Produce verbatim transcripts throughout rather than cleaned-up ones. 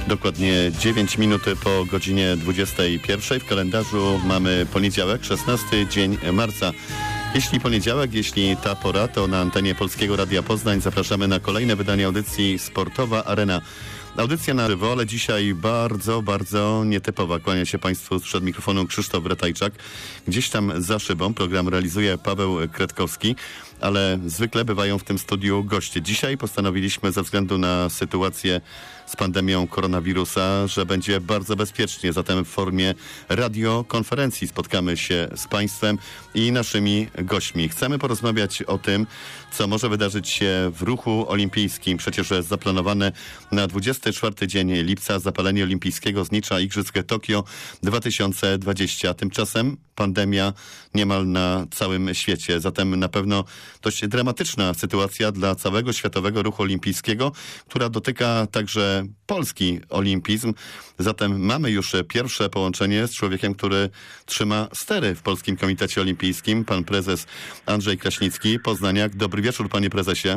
Dokładnie dziewięć minut po godzinie dwudziestej pierwszej. W kalendarzu mamy poniedziałek, szesnasty dzień marca. Jeśli poniedziałek, jeśli ta pora, to na antenie Polskiego Radia Poznań zapraszamy na kolejne wydanie audycji Sportowa Arena. Audycja na żywo, ale dzisiaj bardzo, bardzo nietypowa. Kłania się Państwu sprzed mikrofonu Krzysztof Ratajczak. Gdzieś tam za szybą program realizuje Paweł Kretkowski, ale zwykle bywają w tym studiu goście. Dzisiaj postanowiliśmy ze względu na sytuację z pandemią koronawirusa, że będzie bardzo bezpiecznie. Zatem w formie radiokonferencji spotkamy się z Państwem i naszymi gośćmi. Chcemy porozmawiać o tym, co może wydarzyć się w ruchu olimpijskim. Przecież jest zaplanowane na dwudziesty czwarty dzień lipca zapalenie olimpijskiego znicza Igrzysk Tokio dwa tysiące dwudziestego. Tymczasem pandemia niemal na całym świecie. Zatem na pewno dość dramatyczna sytuacja dla całego światowego ruchu olimpijskiego, która dotyka także polski olimpizm. Zatem mamy już pierwsze połączenie z człowiekiem, który trzyma stery w Polskim Komitecie Olimpijskim. Pan prezes Andrzej Kraśnicki, Poznaniak. Dobry wieczór, panie prezesie.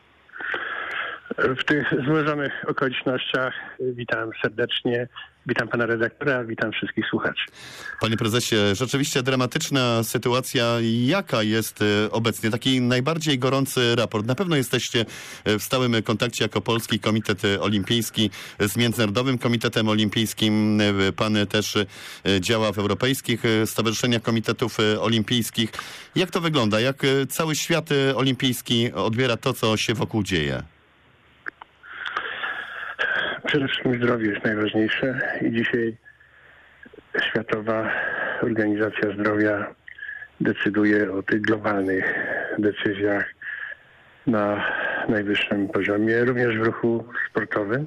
W tych złożonych okolicznościach witam serdecznie. Witam pana redaktora, witam wszystkich słuchaczy. Panie prezesie, rzeczywiście dramatyczna sytuacja. Jaka jest obecnie taki najbardziej gorący raport? Na pewno jesteście w stałym kontakcie jako Polski Komitet Olimpijski z Międzynarodowym Komitetem Olimpijskim. Pan też działa w europejskich stowarzyszeniach komitetów olimpijskich. Jak to wygląda? Jak cały świat olimpijski odbiera to, co się wokół dzieje? Przede wszystkim zdrowie jest najważniejsze i dzisiaj Światowa Organizacja Zdrowia decyduje o tych globalnych decyzjach na najwyższym poziomie, również w ruchu sportowym.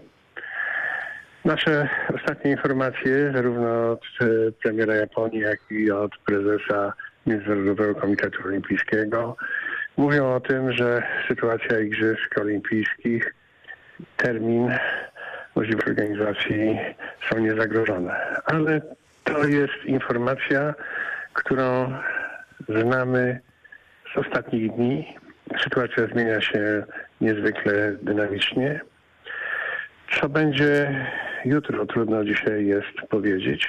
Nasze ostatnie informacje, zarówno od premiera Japonii, jak i od prezesa Międzynarodowego Komitetu Olimpijskiego, mówią o tym, że sytuacja Igrzysk Olimpijskich, termin, możliwość organizacji są niezagrożone. Ale to jest informacja, którą znamy z ostatnich dni. Sytuacja zmienia się niezwykle dynamicznie. Co będzie jutro, trudno dzisiaj jest powiedzieć.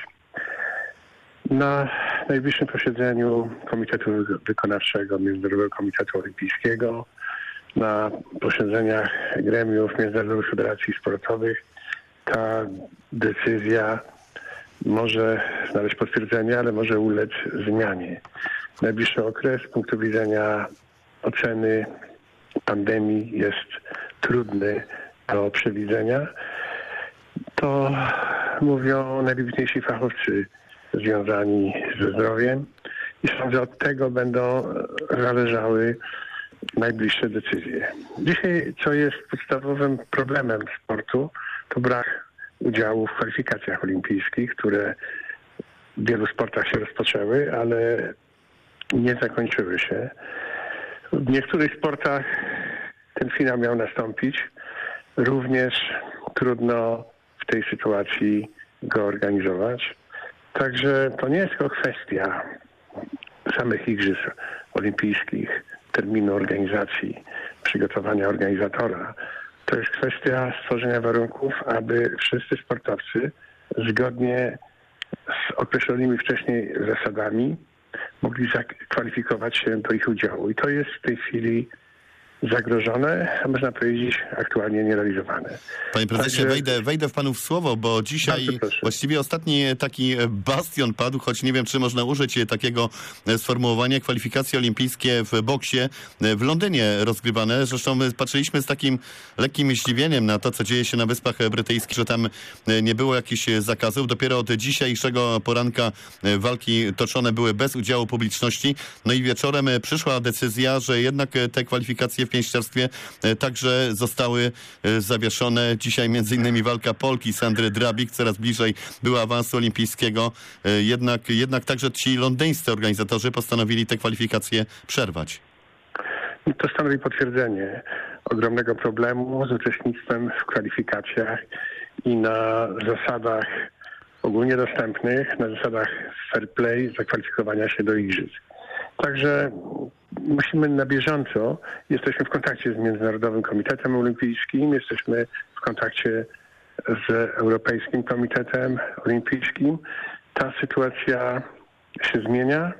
Na najbliższym posiedzeniu Komitetu Wykonawczego Międzynarodowego Komitetu Olimpijskiego, na posiedzeniach gremiów Międzynarodowych Federacji Sportowych ta decyzja może znaleźć potwierdzenie, ale może ulec zmianie. Najbliższy okres z punktu widzenia oceny pandemii jest trudny do przewidzenia. To mówią najwybitniejsi fachowcy związani ze zdrowiem i sądzę, od tego będą zależały najbliższe decyzje. Dzisiaj, co jest podstawowym problemem sportu, to brak udziału w kwalifikacjach olimpijskich, które w wielu sportach się rozpoczęły, ale nie zakończyły się. W niektórych sportach ten finał miał nastąpić. Również trudno w tej sytuacji go organizować. Także to nie jest tylko kwestia samych Igrzysk Olimpijskich, terminu organizacji, przygotowania organizatora. To jest kwestia stworzenia warunków, aby wszyscy sportowcy zgodnie z określonymi wcześniej zasadami mogli zakwalifikować się do ich udziału. I to jest w tej chwili zagrożone, a można powiedzieć aktualnie nierealizowane. Panie prezesie, Także... wejdę, wejdę w panu w słowo, bo dzisiaj właściwie ostatni taki bastion padł, choć nie wiem, czy można użyć takiego sformułowania, kwalifikacje olimpijskie w boksie w Londynie rozgrywane. Zresztą my patrzyliśmy z takim lekkim zdziwieniem na to, co dzieje się na Wyspach Brytyjskich, że tam nie było jakichś zakazów. Dopiero od dzisiejszego poranka walki toczone były bez udziału publiczności. No i wieczorem przyszła decyzja, że jednak te kwalifikacje w pięściarstwie także zostały zawieszone. Dzisiaj między innymi walka Polki Sandry Drabik coraz bliżej była awansu olimpijskiego. Jednak, jednak także ci londyńscy organizatorzy postanowili te kwalifikacje przerwać. To stanowi potwierdzenie ogromnego problemu z uczestnictwem w kwalifikacjach i na zasadach ogólnie dostępnych, na zasadach fair play zakwalifikowania się do igrzysk. Także musimy na bieżąco, jesteśmy w kontakcie z Międzynarodowym Komitetem Olimpijskim, jesteśmy w kontakcie z Europejskim Komitetem Olimpijskim. Ta sytuacja się zmienia.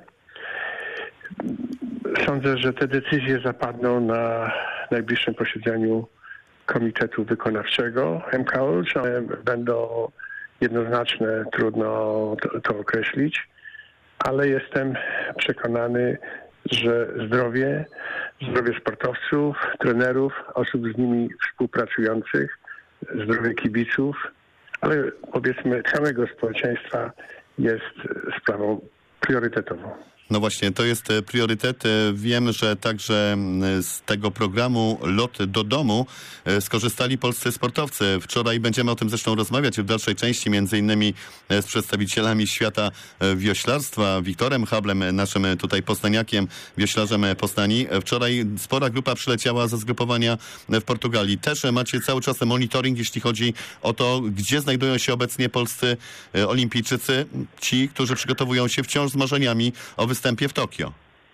Sądzę, że te decyzje zapadną na najbliższym posiedzeniu Komitetu Wykonawczego M K O, czy one będą jednoznaczne, trudno to, to określić, ale jestem przekonany, że zdrowie, zdrowie sportowców, trenerów, osób z nimi współpracujących, zdrowie kibiców, ale powiedzmy całego społeczeństwa jest sprawą priorytetową. No właśnie, to jest priorytet. Wiem, że także z tego programu Lot do domu skorzystali polscy sportowcy. Wczoraj będziemy o tym zresztą rozmawiać w dalszej części, między innymi z przedstawicielami świata wioślarstwa, Wiktorem Hablem, naszym tutaj poznaniakiem, wioślarzem Poznani. Wczoraj spora grupa przyleciała ze zgrupowania w Portugalii. Też macie cały czas monitoring, jeśli chodzi o to, gdzie znajdują się obecnie polscy olimpijczycy, ci, którzy przygotowują się wciąż z marzeniami o występie w Tokio.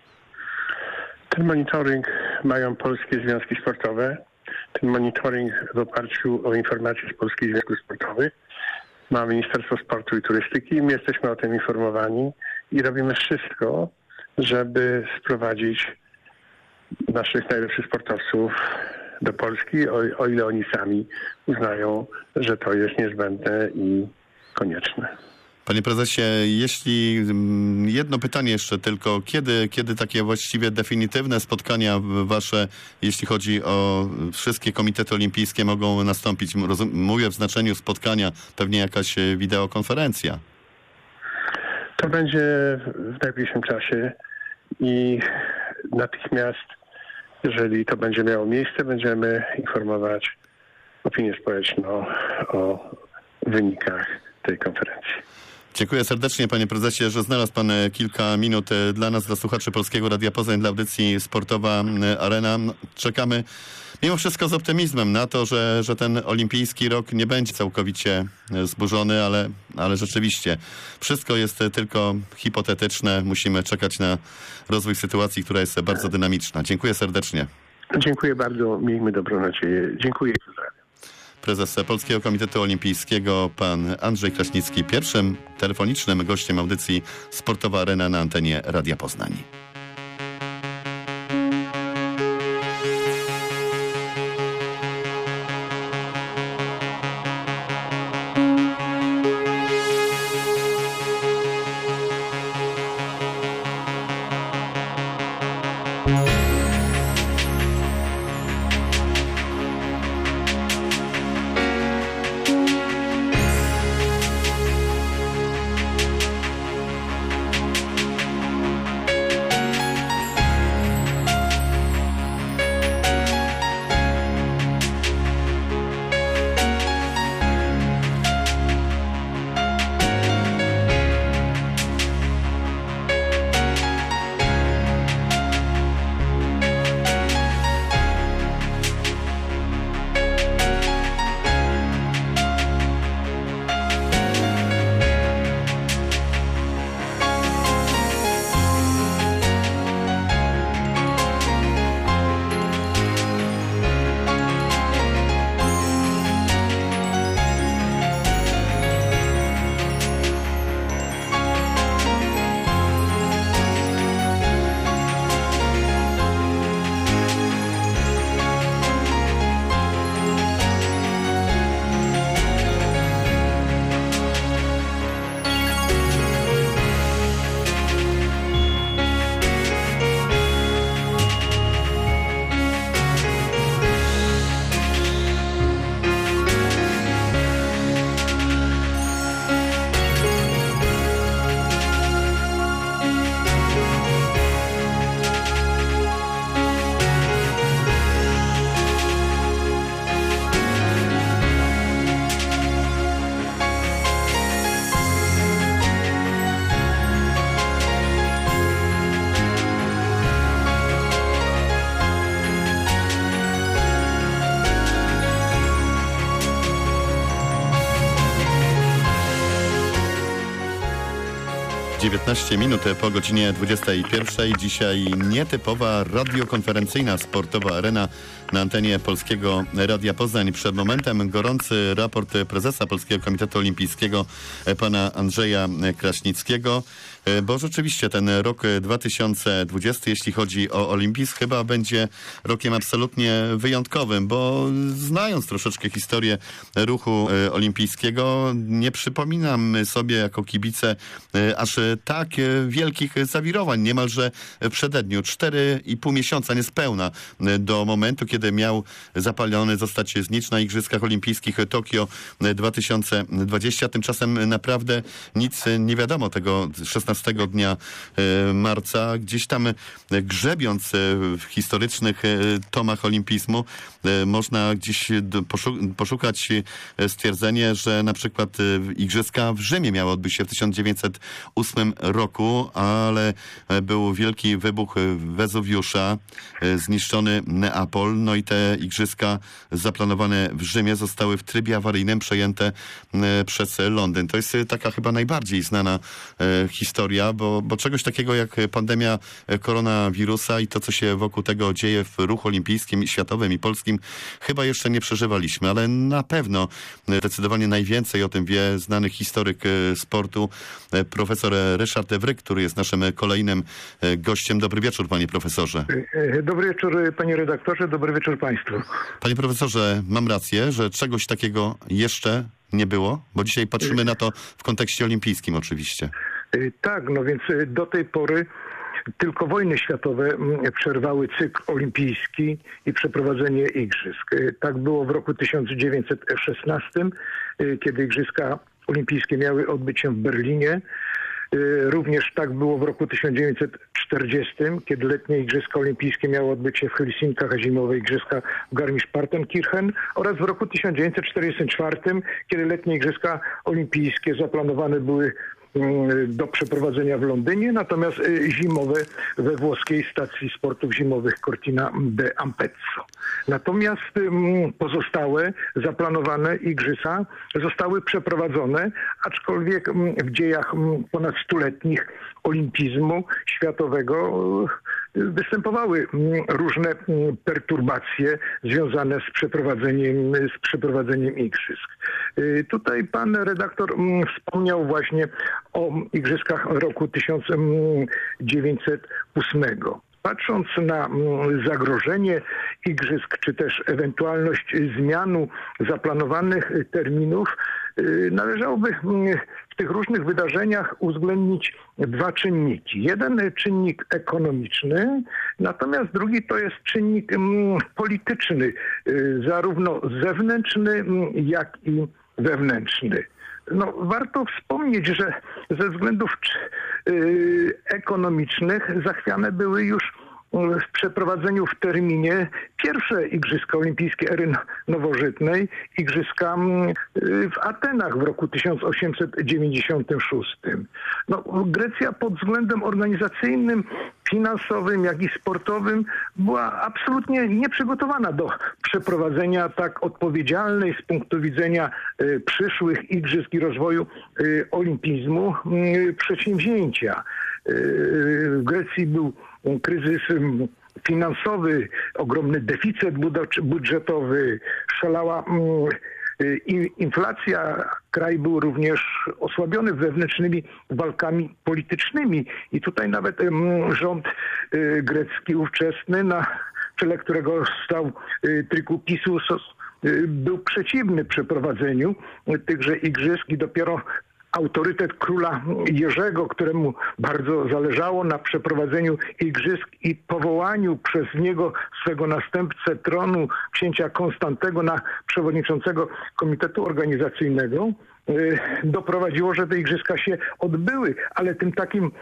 Ten monitoring mają polskie związki sportowe. Ten monitoring w oparciu o informacje z Polskich Związków Sportowych ma Ministerstwo Sportu i Turystyki. My jesteśmy o tym informowani i robimy wszystko, żeby sprowadzić naszych najlepszych sportowców do Polski, o, o ile oni sami uznają, że to jest niezbędne i konieczne. Panie prezesie, jeśli jedno pytanie jeszcze tylko, kiedy, kiedy takie właściwie definitywne spotkania wasze, jeśli chodzi o wszystkie komitety olimpijskie, mogą nastąpić? Rozum- mówię w znaczeniu spotkania, pewnie jakaś wideokonferencja. To będzie w najbliższym czasie i natychmiast, jeżeli to będzie miało miejsce, będziemy informować opinię społeczną o wynikach tej konferencji. Dziękuję serdecznie, panie prezesie, że znalazł pan kilka minut dla nas, dla słuchaczy Polskiego Radia Poznań, dla audycji Sportowa Arena. Czekamy mimo wszystko z optymizmem na to, że, że ten olimpijski rok nie będzie całkowicie zburzony, ale, ale rzeczywiście wszystko jest tylko hipotetyczne. Musimy czekać na rozwój sytuacji, która jest bardzo dynamiczna. Dziękuję serdecznie. Dziękuję bardzo. Miejmy dobrą nadzieję. Dziękuję. Prezes Polskiego Komitetu Olimpijskiego, pan Andrzej Kraśnicki, pierwszym telefonicznym gościem audycji Sportowa Arena na antenie Radia Poznań. dziewiętnaście minut po godzinie dwudziestej pierwszej. Dzisiaj nietypowa radiokonferencyjna sportowa arena na antenie Polskiego Radia Poznań. Przed momentem gorący raport prezesa Polskiego Komitetu Olimpijskiego pana Andrzeja Kraśnickiego, bo rzeczywiście ten rok dwa tysiące dwudziesty, jeśli chodzi o olimpizm, chyba będzie rokiem absolutnie wyjątkowym, bo znając troszeczkę historię ruchu olimpijskiego, nie przypominam sobie jako kibice aż tak wielkich zawirowań, niemalże w przededniu. Cztery i pół miesiąca niespełna do momentu, kiedy miał zapalony zostać znicz na Igrzyskach Olimpijskich Tokio dwa tysiące dwudziestym. Tymczasem naprawdę nic nie wiadomo tego szesnastego dnia marca. Gdzieś tam grzebiąc w historycznych tomach olimpizmu można gdzieś poszukać stwierdzenie, że na przykład Igrzyska w Rzymie miały odbyć się w tysiąc dziewięćset ósmym roku, ale był wielki wybuch Wezuwiusza, zniszczony Neapol, no i te Igrzyska zaplanowane w Rzymie zostały w trybie awaryjnym przejęte przez Londyn. To jest taka chyba najbardziej znana historia, bo, bo czegoś takiego jak pandemia koronawirusa i to, co się wokół tego dzieje w ruchu olimpijskim, światowym i polskim, chyba jeszcze nie przeżywaliśmy, ale na pewno zdecydowanie najwięcej o tym wie znany historyk sportu, profesor Ryszard Ewryk, który jest naszym kolejnym gościem. Dobry wieczór, panie profesorze. Dobry wieczór, panie redaktorze, dobry wieczór państwu. Panie profesorze, mam rację, że czegoś takiego jeszcze nie było? Bo dzisiaj patrzymy na to w kontekście olimpijskim oczywiście. Tak, no więc do tej pory tylko wojny światowe przerwały cykl olimpijski i przeprowadzenie igrzysk. Tak było w roku tysiąc dziewięćset szesnastym, kiedy Igrzyska Olimpijskie miały odbyć się w Berlinie. Również tak było w roku tysiąc dziewięćset czterdziestym, kiedy letnie Igrzyska Olimpijskie miały odbyć się w Helsinkach, a zimowe Igrzyska w Garmisch-Partenkirchen, oraz w roku tysiąc dziewięćset czterdziestym czwartym, kiedy letnie Igrzyska Olimpijskie zaplanowane były do przeprowadzenia w Londynie, natomiast zimowe we włoskiej stacji sportów zimowych Cortina d'Ampezzo. Natomiast pozostałe zaplanowane igrzyska zostały przeprowadzone, aczkolwiek w dziejach ponad stuletnich olimpizmu światowego występowawały różne perturbacje związane z przeprowadzeniem, z przeprowadzeniem igrzysk. Tutaj pan redaktor wspomniał właśnie o igrzyskach roku tysiąc dziewięćset ósmego. Patrząc na zagrożenie igrzysk, czy też ewentualność zmianu zaplanowanych terminów, należałoby w tych różnych wydarzeniach uwzględnić dwa czynniki. Jeden czynnik ekonomiczny, natomiast drugi to jest czynnik polityczny, zarówno zewnętrzny, jak i wewnętrzny. No, warto wspomnieć, że ze względów yy, ekonomicznych zachwiane były już w przeprowadzeniu w terminie pierwsze Igrzyska Olimpijskie ery nowożytnej, Igrzyska w Atenach w roku tysiąc osiemset dziewięćdziesiątym szóstym. No, Grecja pod względem organizacyjnym, finansowym, jak i sportowym była absolutnie nieprzygotowana do przeprowadzenia tak odpowiedzialnej z punktu widzenia y, przyszłych igrzysk i rozwoju y, olimpizmu y, przedsięwzięcia. Y, w Grecji był kryzys finansowy, ogromny deficyt budżetowy, szalała inflacja. Kraj był również osłabiony wewnętrznymi walkami politycznymi i tutaj nawet rząd grecki ówczesny, na czele którego stał Trikoupis, był przeciwny przeprowadzeniu tychże igrzysk i dopiero autorytet króla Jerzego, któremu bardzo zależało na przeprowadzeniu igrzysk i powołaniu przez niego swego następcę tronu, księcia Konstantego, na przewodniczącego komitetu organizacyjnego, doprowadziło, że te igrzyska się odbyły, ale tym takim,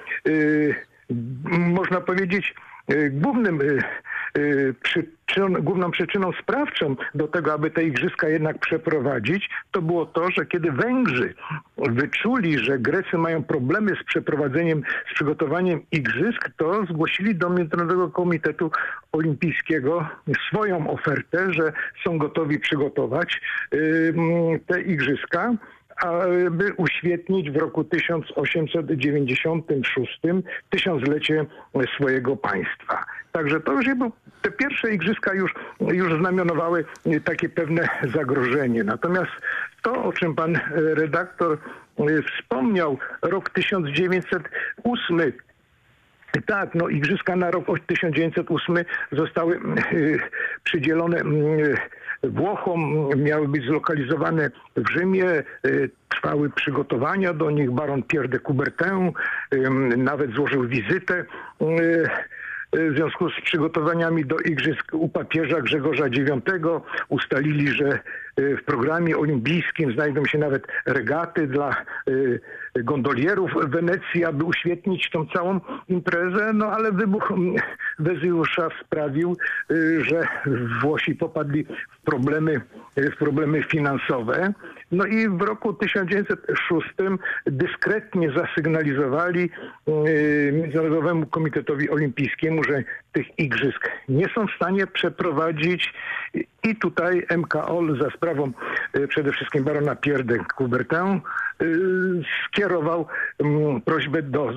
można powiedzieć, głównym przyczyną, główną przyczyną sprawczą do tego, aby te igrzyska jednak przeprowadzić, to było to, że kiedy Węgrzy wyczuli, że Grecy mają problemy z przeprowadzeniem, z przygotowaniem igrzysk, to zgłosili do Międzynarodowego Komitetu Olimpijskiego swoją ofertę, że są gotowi przygotować te igrzyska. aby uświetnić w roku tysiąc osiemset dziewięćdziesiątym szóstym tysiąclecie swojego państwa. Także to już był, te pierwsze igrzyska już, już znamionowały takie pewne zagrożenie. Natomiast to, o czym pan redaktor wspomniał, rok tysiąc dziewięćset ósmy, tak, no igrzyska na rok tysiąc dziewięćset ósmy zostały y, przydzielone y, Włochom, miały być zlokalizowane w Rzymie, y, trwały przygotowania do nich. Baron Pierre de Coubertin y, nawet złożył wizytę y, w związku z przygotowaniami do igrzysk u papieża Grzegorza dziewiątego. Ustalili, że w programie olimpijskim znajdą się nawet regaty dla gondolierów w Wenecji, aby uświetnić tą całą imprezę. No ale wybuch Wezjusza sprawił, że Włosi popadli w problemy, w problemy finansowe. No i w roku tysiąc dziewięćset szóstym dyskretnie zasygnalizowali Międzynarodowemu Komitetowi Olimpijskiemu, że tych igrzysk nie są w stanie przeprowadzić i tutaj M K O L za sprawą przede wszystkim barona Pierre de Coubertin skierował prośbę do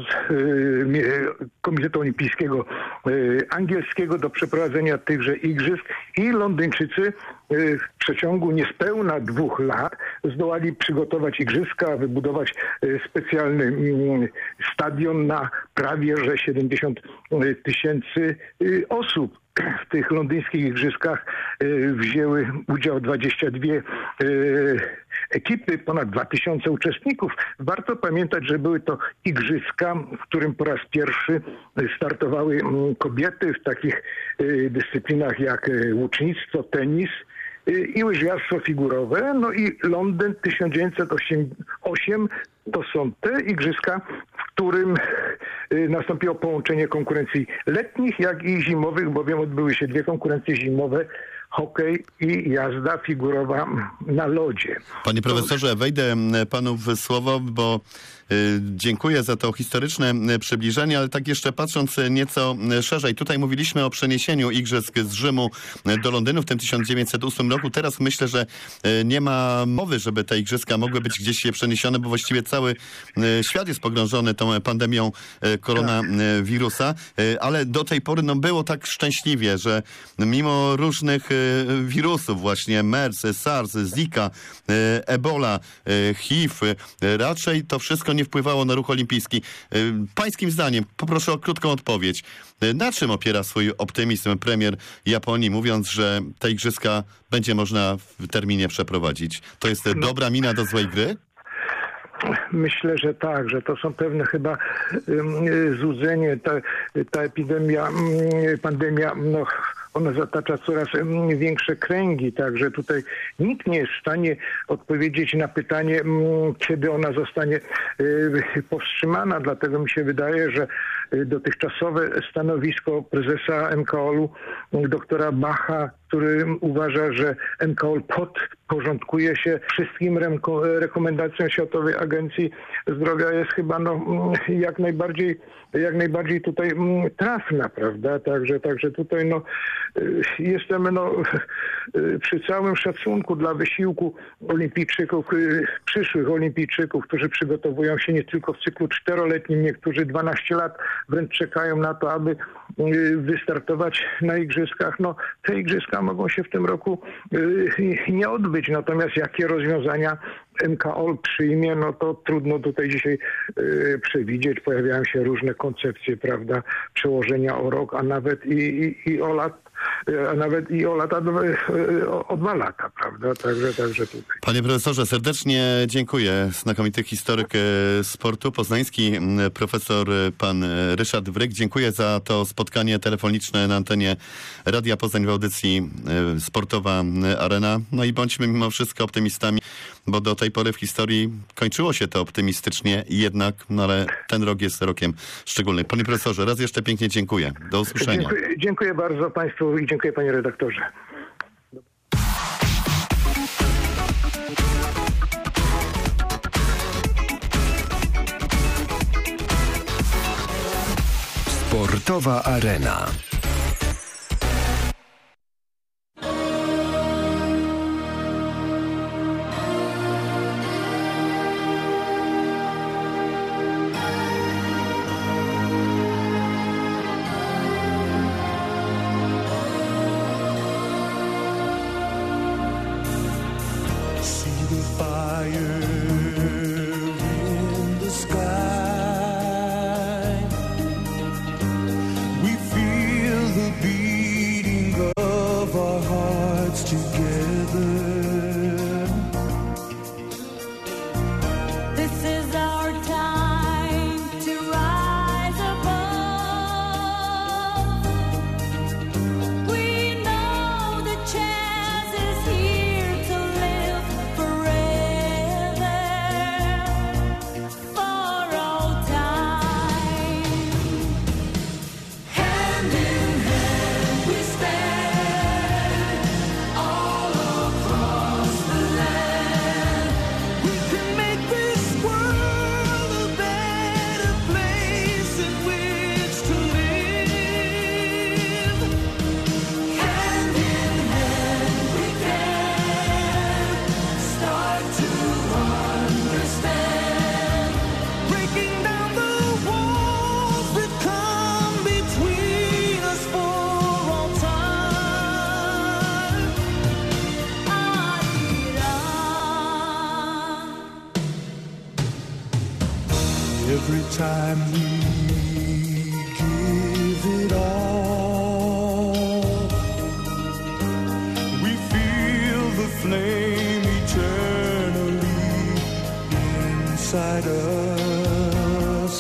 Komitetu Olimpijskiego Angielskiego do przeprowadzenia tychże igrzysk i Londyńczycy w przeciągu niespełna dwóch lat zdołali przygotować igrzyska, wybudować specjalny stadion na prawie że siedemdziesiąt tysięcy osób. W tych londyńskich igrzyskach wzięły udział dwadzieścia dwie ekipy, ponad dwa tysiące uczestników. Warto pamiętać, że były to igrzyska, w którym po raz pierwszy startowały kobiety w takich dyscyplinach jak łucznictwo, tenis i łyżwiarstwo figurowe. No i Londyn tysiąc dziewięćset ósmy to są te igrzyska, w którym nastąpiło połączenie konkurencji letnich, jak i zimowych, bowiem odbyły się dwie konkurencje zimowe, hokej i jazda figurowa na lodzie. Panie profesorze, wejdę panu w słowo, bo y, dziękuję za to historyczne przybliżenie, ale tak jeszcze patrząc nieco szerzej, tutaj mówiliśmy o przeniesieniu igrzysk z Rzymu do Londynu w tym tysiąc dziewięćset ósmym roku. Teraz myślę, że y, nie ma mowy, żeby te igrzyska mogły być gdzieś przeniesione, bo właściwie cały y, świat jest pogrążony tą pandemią y, koronawirusa, y, ale do tej pory no, było tak szczęśliwie, że mimo różnych y, wirusów, właśnie MERS, SARS, Zika, Ebola, H I V. Raczej to wszystko nie wpływało na ruch olimpijski. Pańskim zdaniem, poproszę o krótką odpowiedź. Na czym opiera swój optymizm premier Japonii, mówiąc, że te igrzyska będzie można w terminie przeprowadzić? To jest no. dobra mina do złej gry? Myślę, że tak, że to są pewne chyba um, złudzenie. Ta, ta epidemia, um, pandemia, no, ona zatacza coraz większe kręgi, także tutaj nikt nie jest w stanie odpowiedzieć na pytanie, kiedy ona zostanie powstrzymana. Dlatego mi się wydaje, że dotychczasowe stanowisko prezesa M K O L-u, doktora Bacha, który uważa, że M K O L podporządkuje się wszystkim rekomendacjom Światowej Agencji Zdrowia, jest chyba no, jak najbardziej jak najbardziej tutaj trafna, prawda? Także, także tutaj no, jestem no, przy całym szacunku dla wysiłku olimpijczyków, przyszłych olimpijczyków, którzy przygotowują się nie tylko w cyklu czteroletnim, niektórzy dwanaście lat wręcz czekają na to, aby wystartować na igrzyskach. No, te igrzyska mogą się w tym roku nie odbyć, natomiast jakie rozwiązania M K O L przyjmie, no to trudno tutaj dzisiaj y, przewidzieć. Pojawiają się różne koncepcje, prawda, przełożenia o rok, a nawet i, i, i o lat, a nawet i o lata, o, o dwa lata, prawda, także, także tutaj. Panie profesorze, serdecznie dziękuję. Znakomity historyk sportu poznański, profesor pan Ryszard Wryk. Dziękuję za to spotkanie telefoniczne na antenie Radia Poznań w audycji Sportowa Arena. No i bądźmy mimo wszystko optymistami, bo do tej pory w historii kończyło się to optymistycznie jednak, no ale ten rok jest rokiem szczególnym. Panie profesorze, raz jeszcze pięknie dziękuję. Do usłyszenia. Dziękuję, dziękuję bardzo państwu i dziękuję panie redaktorze. Sportowa Arena. Every time we give it all, we feel the flame eternally inside us.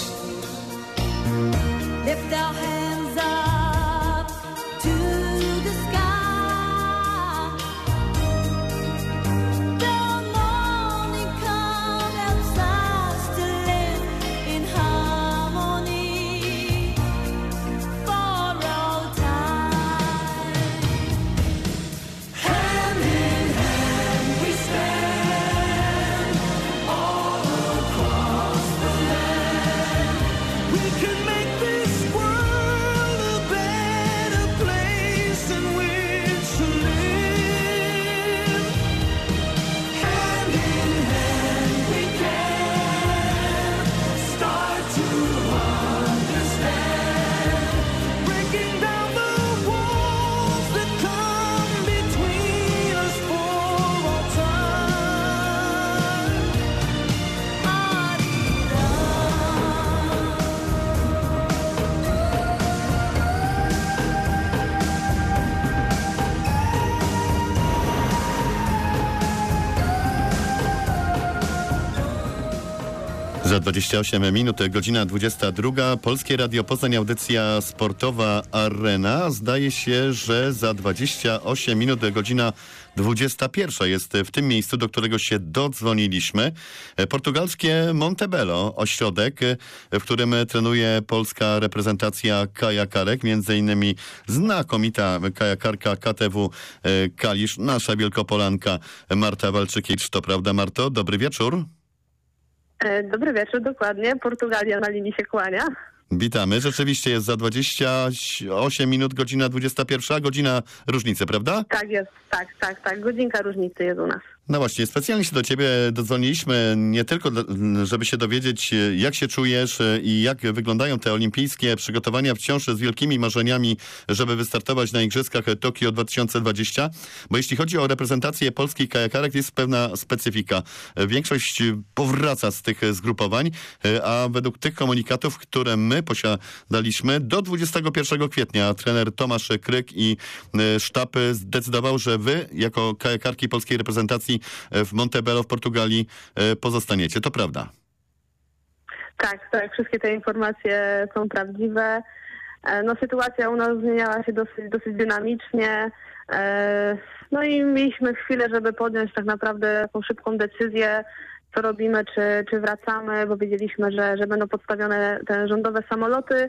Lift our hands up to the sky. The morning comes, helps us to live in harmony for all time. Hand in hand we stand all across the land. We can make this world a better place in which to live. Hand in hand we can start to understand. Breaking down the walls that come between us for all time. Za dwadzieścia osiem minut, godzina dwudziesta druga. Polskie Radio Poznań, audycja sportowa Arena. Zdaje się, że za dwadzieścia osiem minut godzina dwudziesta pierwsza jest w tym miejscu, do którego się dodzwoniliśmy. Portugalskie Montebello, ośrodek, w którym trenuje polska reprezentacja kajakarek, między innymi znakomita kajakarka K T W Kalisz, nasza wielkopolanka Marta Walczykiewicz. To prawda, Marto? Dobry wieczór. Dobry wieczór, dokładnie. Portugalia na linii się kłania. Witamy. Rzeczywiście jest za dwadzieścia osiem minut, godzina dwudziesta pierwsza, godzina różnicy, prawda? Tak jest, tak, tak, tak. Godzinka różnicy jest u nas. No właśnie, specjalnie się do ciebie dodzwoniliśmy, nie tylko żeby się dowiedzieć, jak się czujesz i jak wyglądają te olimpijskie przygotowania, wciąż z wielkimi marzeniami, żeby wystartować na Igrzyskach Tokio dwa tysiące dwudziestym, bo jeśli chodzi o reprezentację polskich kajakarek, jest pewna specyfika. Większość powraca z tych zgrupowań, a według tych komunikatów, które my posiadaliśmy, do dwudziestego pierwszego kwietnia trener Tomasz Kryk i sztab zdecydował, że wy, jako kajakarki polskiej reprezentacji w Montebello w Portugalii, pozostaniecie. To prawda? Tak, tak. Wszystkie te informacje są prawdziwe. No, sytuacja u nas zmieniała się dosyć, dosyć dynamicznie. No i mieliśmy chwilę, żeby podjąć tak naprawdę taką szybką decyzję, co robimy, czy, czy wracamy, bo wiedzieliśmy, że, że będą podstawione te rządowe samoloty.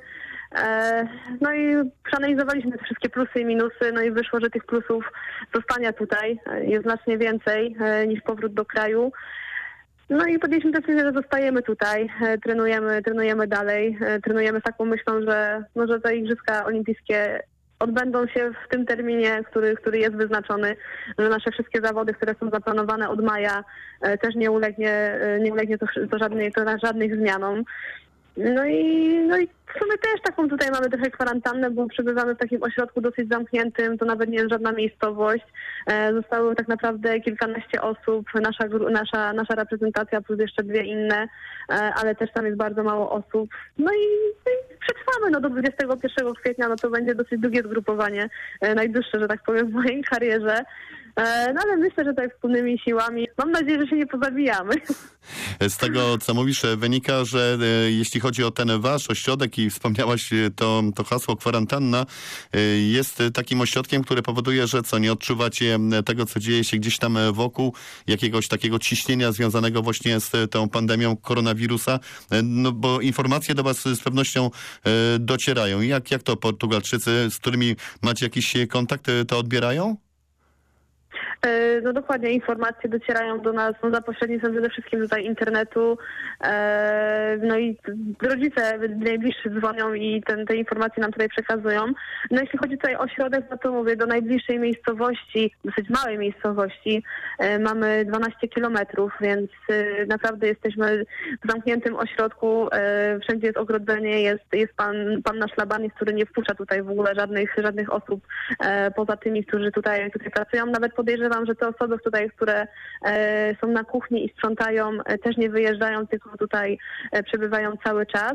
No i przeanalizowaliśmy te wszystkie plusy i minusy, no i wyszło, że tych plusów zostania tutaj jest znacznie więcej niż powrót do kraju. No i podjęliśmy decyzję, że zostajemy tutaj, trenujemy, trenujemy dalej, trenujemy z taką myślą, że, no, że te Igrzyska Olimpijskie odbędą się w tym terminie, który, który jest wyznaczony, że nasze wszystkie zawody, które są zaplanowane od maja, też nie ulegnie, nie ulegnie to, to, żadnej, to żadnych zmianom. No i, no i w sumie też taką tutaj mamy trochę kwarantannę, bo przebywamy w takim ośrodku dosyć zamkniętym, to nawet nie jest żadna miejscowość. E, zostało tak naprawdę kilkanaście osób, nasza, nasza, nasza reprezentacja plus jeszcze dwie inne, e, ale też tam jest bardzo mało osób. No i, no i przetrwamy, no do dwudziestego pierwszego kwietnia, no to będzie dosyć długie zgrupowanie, e, najdłuższe, że tak powiem, w mojej karierze. No ale myślę, że tak wspólnymi siłami. Mam nadzieję, że się nie pozabijamy. Z tego, co mówisz, wynika, że jeśli chodzi o ten wasz ośrodek i wspomniałaś to, to hasło kwarantanna, jest takim ośrodkiem, który powoduje, że co, nie odczuwacie tego, co dzieje się gdzieś tam wokół, jakiegoś takiego ciśnienia związanego właśnie z tą pandemią koronawirusa, no bo informacje do was z pewnością docierają. Jak, jak to Portugalczycy, z którymi macie jakiś kontakt, to odbierają? No dokładnie, informacje docierają do nas no, za pośrednictwem przede wszystkim tutaj internetu. No i rodzice najbliżsi dzwonią i ten, te informacje nam tutaj przekazują. No jeśli chodzi tutaj o środek, no to mówię, do najbliższej miejscowości, dosyć małej miejscowości, mamy dwanaście kilometrów, więc naprawdę jesteśmy w zamkniętym ośrodku. Wszędzie jest ogrodzenie, jest, jest pan, pan nasz szlabanik, który nie wpuszcza tutaj w ogóle żadnych, żadnych osób poza tymi, którzy tutaj, tutaj pracują. Nawet podejrzewam, podejrzewam, że te osoby tutaj, które e, są na kuchni i sprzątają, e, też nie wyjeżdżają, tylko tutaj e, przebywają cały czas.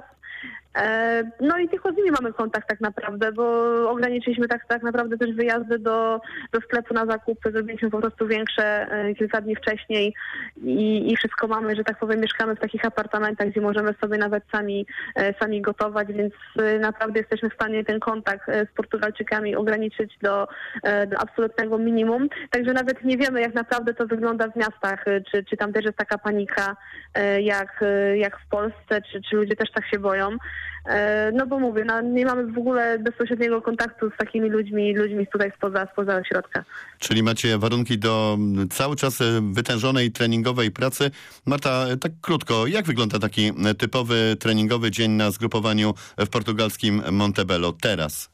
E, No i tylko z nimi mamy kontakt tak naprawdę, bo ograniczyliśmy tak, tak naprawdę też wyjazdy do, do sklepu na zakupy, zrobiliśmy po prostu większe e, kilka dni wcześniej i, i wszystko mamy, że tak powiem, mieszkamy w takich apartamentach, gdzie możemy sobie nawet sami, e, sami gotować, więc e, naprawdę jesteśmy w stanie ten kontakt e, z Portugalczykami ograniczyć do, e, do absolutnego minimum. Także nawet nie wiemy, jak naprawdę to wygląda w miastach, e, czy, czy tam też jest taka panika, e, jak, e, jak w Polsce, czy, czy ludzie też tak się boją. E, No bo mówię, no, nie mamy w ogóle bezpośredniego kontaktu z takimi ludźmi, ludźmi tutaj spoza, spoza ośrodka. Czyli macie warunki do mm, cały czas e, wytężonej treningowej pracy. Marta, e, tak krótko, jak wygląda taki e, typowy treningowy dzień na zgrupowaniu w portugalskim Montebello teraz?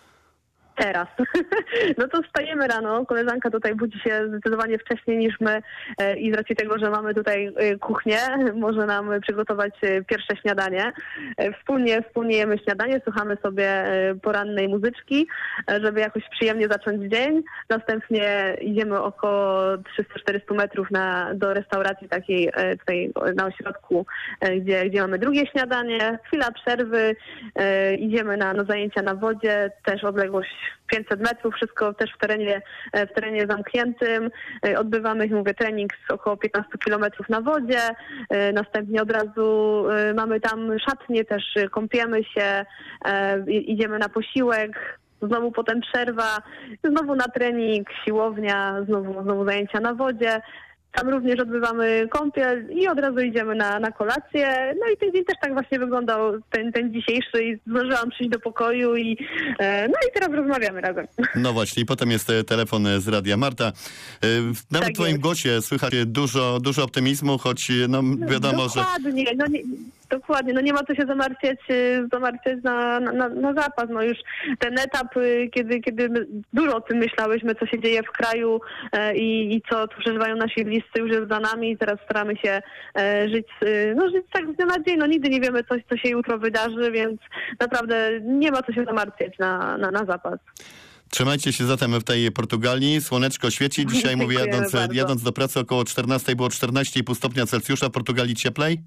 Teraz. No to wstajemy rano, koleżanka tutaj budzi się zdecydowanie wcześniej niż my e, i z racji tego, że mamy tutaj e, kuchnię, może nam przygotować e, pierwsze śniadanie. E, Wspólnie, wspólnie jemy śniadanie, słuchamy sobie e, porannej muzyczki, e, żeby jakoś przyjemnie zacząć dzień. Następnie idziemy około trzysta czterysta metrów na, do restauracji takiej e, tutaj na ośrodku, e, gdzie, gdzie mamy drugie śniadanie. Chwila przerwy, e, idziemy na, na zajęcia na wodzie, też odległość pięćset metrów, wszystko też w terenie, w terenie zamkniętym. Odbywamy, jak mówię, trening z około piętnaście kilometrów na wodzie. Następnie od razu mamy tam szatnię, też kąpiemy się, idziemy na posiłek. Znowu potem przerwa, znowu na trening, siłownia, znowu, znowu zajęcia na wodzie. Tam również odbywamy kąpiel i od razu idziemy na, na kolację. No i ten dzień też tak właśnie wyglądał, ten, ten dzisiejszy. I zdążyłam przyjść do pokoju i e, no i teraz rozmawiamy razem. No właśnie, i potem jest e, telefon z radia. Marta, e, nawet Tak w twoim jest. głosie słychać dużo, dużo optymizmu, choć no wiadomo, że... Dokładnie, no nie, dokładnie, no nie ma co się zamartwiać, y, zamartwiać na, na, na zapas. No już ten etap, y, kiedy, kiedy my dużo o tym myślałyśmy, co się dzieje w kraju e, i, i co tu przeżywają nasi bliscy, już jest za nami i teraz staramy się e, żyć, y, no żyć tak z dnia na dzień. No nigdy nie wiemy, coś, co się jutro wydarzy, więc naprawdę nie ma co się zamartwiać na, na, na zapas. Trzymajcie się zatem w tej Portugalii. Słoneczko świeci. Dzisiaj mówię, Dziękujemy jadąc, bardzo. jadąc do pracy około czternastej było czternaście i pół stopnia Celsjusza. W Portugalii cieplej?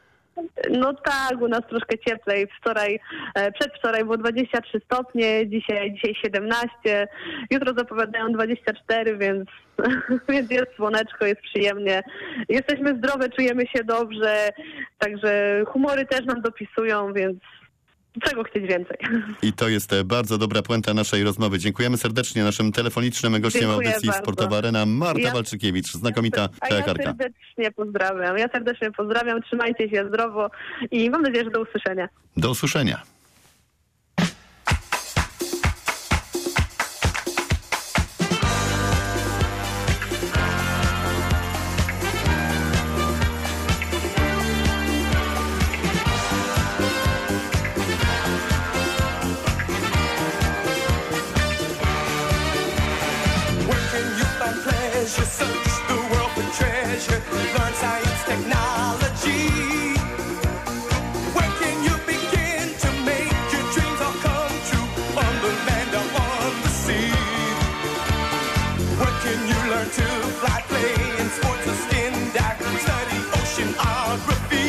No tak, u nas troszkę cieplej. Wczoraj, e, przedwczoraj było dwadzieścia trzy stopnie, dzisiaj, dzisiaj siedemnaście, jutro zapowiadają dwadzieścia cztery, więc, więc jest słoneczko, jest przyjemnie. Jesteśmy zdrowe, czujemy się dobrze, także humory też nam dopisują, więc czego chcieć więcej. I to jest e, bardzo dobra puenta naszej rozmowy. Dziękujemy serdecznie naszym telefonicznym gościem Dziękuję audycji bardzo. Sportowa Arena Marta Ja- Walczykiewicz, znakomita A ja kajakarka. serdecznie pozdrawiam. Ja serdecznie pozdrawiam, trzymajcie się zdrowo i mam nadzieję, że do usłyszenia. Do usłyszenia. Where can you find pleasure? Search the world for treasure. Learn science, technology. Where can you begin to make your dreams all come true? On the land or on the sea. Where can you learn to fly, play in sports or skin dive? Study oceanography.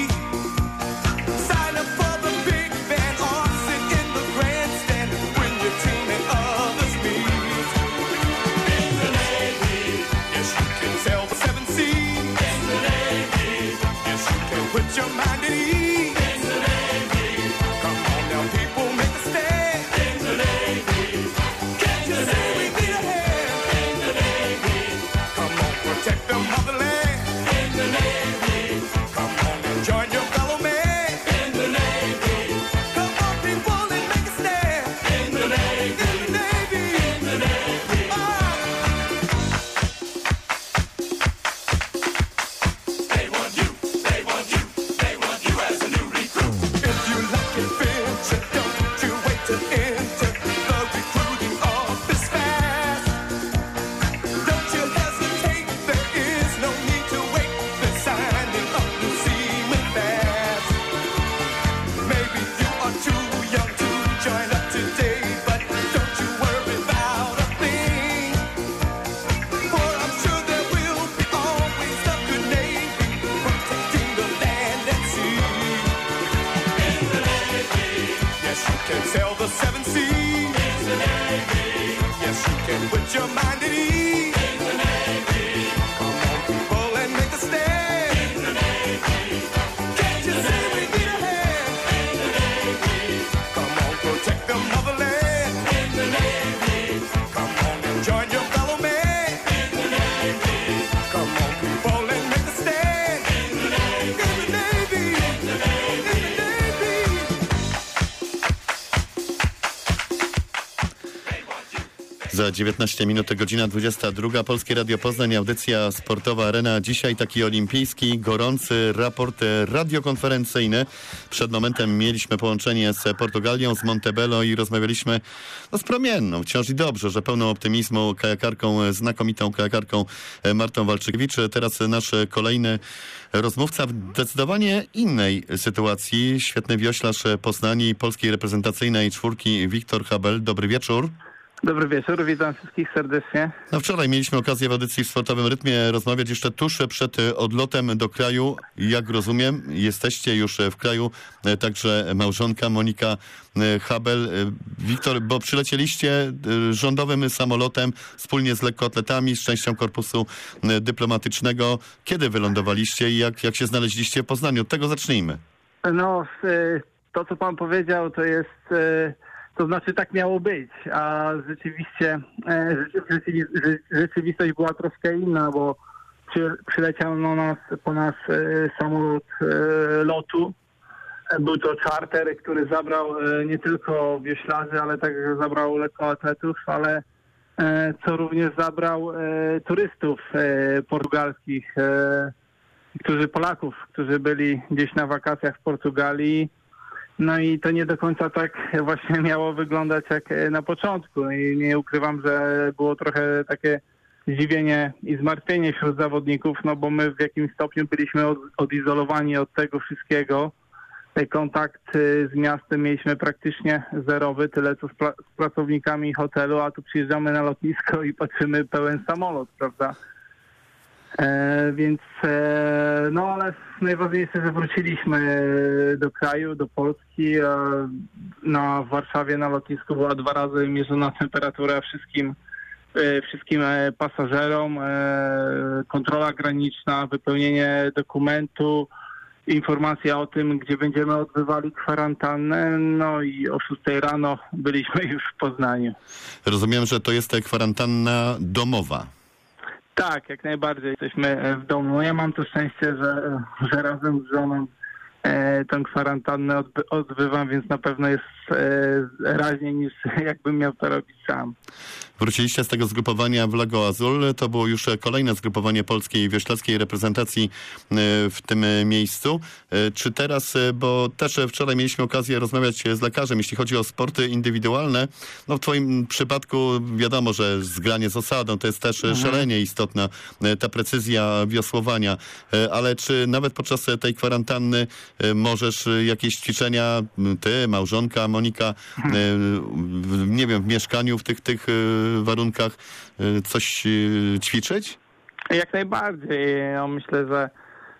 Sign up for the big band or sit in the grandstand when your team and others meet. In the Navy, yes you can sail the seven seas. In the Navy, yes you can put your mind at ease. In the Navy, come on now people, make a stand. In the Navy, can't you see we need a hand? In the Navy, can put your mind at ease. In the Navy. Come on, people, and make a stand. In the Navy. Can't you see we need a hand? In the Navy. Come on, protect the motherland. In the Navy. Come on and join your fellow man. In the Navy. Come on, people, and make a stand. In the Navy. In the Navy. In the Navy. In the Navy. Za dziewiętnaście minut, godzina dwudziesta druga. Polskie Radio Poznań, audycja sportowa Arena. Dzisiaj taki olimpijski, gorący raport radiokonferencyjny. Przed momentem mieliśmy połączenie z Portugalią, z Montebello i rozmawialiśmy no, z promienną, wciąż i dobrze, że pełną optymizmu kajakarką, znakomitą kajakarką Martą Walczykiewicz. Teraz nasz kolejny rozmówca w zdecydowanie innej sytuacji. Świetny wioślarz Poznani, polskiej reprezentacyjnej czwórki Wiktor Habel. Dobry wieczór. Dobry wieczór, witam wszystkich serdecznie. No wczoraj mieliśmy okazję w audycji w Sportowym Rytmie rozmawiać jeszcze tuż przed odlotem do kraju. Jak rozumiem, jesteście już w kraju, także małżonka Monika Habel. Wiktor, bo przylecieliście rządowym samolotem wspólnie z lekkoatletami, z częścią korpusu dyplomatycznego. Kiedy wylądowaliście i jak, jak się znaleźliście w Poznaniu? Od tego zacznijmy. No, to co pan powiedział, to jest... To znaczy tak miało być, a rzeczywiście rzeczywistość była troszkę inna, bo przy, przyleciał na nas, po nas samolot lotu. Był to charter, który zabrał nie tylko wioślarzy, ale także zabrał lekkoatletów, ale co również zabrał turystów portugalskich, którzy Polaków, którzy byli gdzieś na wakacjach w Portugalii. No i to nie do końca tak właśnie miało wyglądać jak na początku. I nie ukrywam, że było trochę takie zdziwienie i zmartwienie wśród zawodników, no bo my w jakimś stopniu byliśmy od, odizolowani od tego wszystkiego. Kontakt z miastem mieliśmy praktycznie zerowy, tyle co z, pra- z pracownikami hotelu, a tu przyjeżdżamy na lotnisko i patrzymy pełen samolot, prawda? E, więc e, no ale najważniejsze, że wróciliśmy do kraju, do Polski. E, na w Warszawie na lotnisku była dwa razy mierzona temperatura wszystkim, e, wszystkim e, pasażerom, e, kontrola graniczna, wypełnienie dokumentu, informacja o tym, gdzie będziemy odbywali kwarantannę, no i o szóstej rano byliśmy już w Poznaniu. Rozumiem, że to jest kwarantanna domowa. Tak, jak najbardziej jesteśmy w domu. No ja mam to szczęście, że, że razem z żoną e, tę kwarantannę odby- odbywam, więc na pewno jest e, raźniej niż jakbym miał to robić sam. Wróciliście z tego zgrupowania w Lago Azul. To było już kolejne zgrupowanie polskiej wioślarskiej reprezentacji w tym miejscu. Czy teraz, bo też wczoraj mieliśmy okazję rozmawiać z lekarzem, jeśli chodzi o sporty indywidualne, no w twoim przypadku wiadomo, że zgranie z osadą to jest też mhm. szalenie istotna, ta precyzja wiosłowania, ale czy nawet podczas tej kwarantanny możesz jakieś ćwiczenia, ty, małżonka, Monika, mhm. nie wiem, w mieszkaniu, w tych, tych warunkach coś ćwiczyć? Jak najbardziej. No, myślę, że,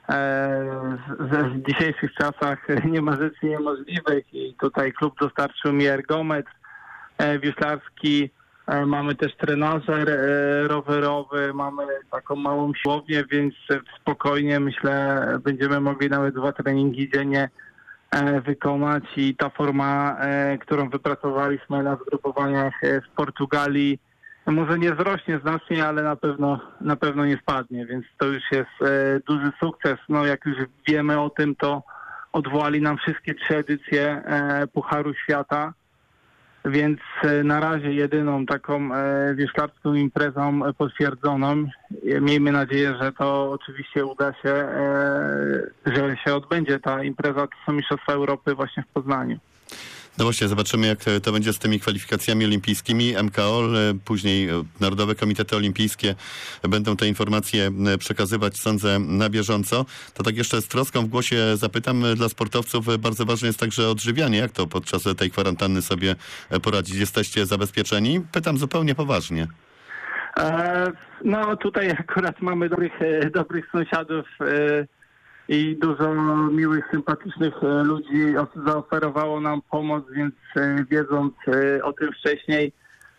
e, że w dzisiejszych czasach nie ma rzeczy niemożliwych i tutaj klub dostarczył mi ergometr e, wioślarski. E, mamy też trenażer e, rowerowy, mamy taką małą siłownię, więc spokojnie myślę będziemy mogli nawet dwa treningi dziennie e, wykonać i ta forma, e, którą wypracowaliśmy na zgrupowaniach e, w Portugalii, może nie wzrośnie znacznie, ale na pewno na pewno nie spadnie, więc to już jest e, duży sukces. No jak już wiemy o tym, to odwołali nam wszystkie trzy edycje e, Pucharu Świata, więc e, na razie jedyną taką e, wioślarską imprezą potwierdzoną. Miejmy nadzieję, że to oczywiście uda się, e, że się odbędzie ta impreza. To są Mistrzostwa Europy właśnie w Poznaniu. No właśnie, zobaczymy jak to będzie z tymi kwalifikacjami olimpijskimi. M K O L, później Narodowe Komitety Olimpijskie będą te informacje przekazywać, sądzę, na bieżąco. To tak jeszcze z troską w głosie zapytam, dla sportowców bardzo ważne jest także odżywianie. Jak to podczas tej kwarantanny sobie poradzić? Jesteście zabezpieczeni? Pytam zupełnie poważnie. E, no tutaj akurat mamy dobrych, dobrych sąsiadów e, i dużo miłych, sympatycznych ludzi zaoferowało nam pomoc, więc wiedząc o tym wcześniej,